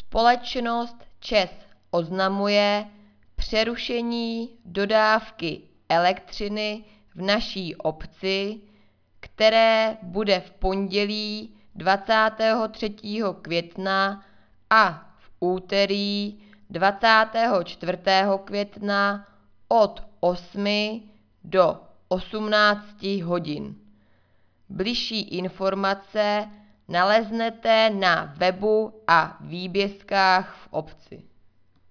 Společnost ČEZ oznamuje přerušení dodávky elektřiny v naší obci, které bude v pondělí 23. května a v úterý 24. května od 8 do 18 hodin. Bližší informace naleznete na webu a výbězkách v obci.